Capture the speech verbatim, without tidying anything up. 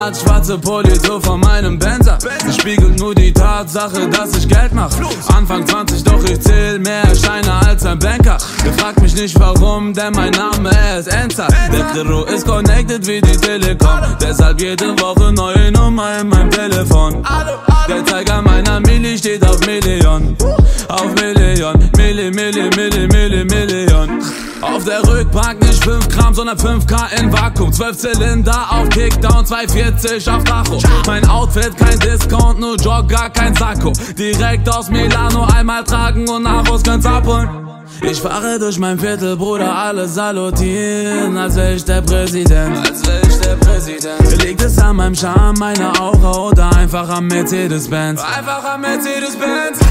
Schwarze Polito von meinem Benzer. Das spiegelt nur die Tatsache, dass ich Geld mach. Anfang zwanzig, doch ich zähl mehr Scheine als ein Banker. Ihr fragt mich nicht warum, denn mein Name ist Enzer. Der Kiro ist connected wie die Telekom. Deshalb jede Woche neue Nummer in meinem Telefon. Der Zeiger meiner Milli steht auf Million. Auf Million, Milli, Milli, Milli, Milli, Million. Auf der Rückbank nicht fünf Gramm, sondern fünf K in Vakuum. zwölf Zylinder auf Kickdown, zweihundertvierzig auf Tacho. Mein Outfit kein Discount, nur Jogger, kein Sakko. Direkt aus Milano, einmal tragen und Nachos kann's abholen. Ich fahre durch mein Viertel, Bruder, alle salutieren, als wär ich der Präsident. Als wär ich der Präsident. Liegt es an meinem Charme, meiner Aura oder einfach am Mercedes-Benz? Einfach am Mercedes-Benz.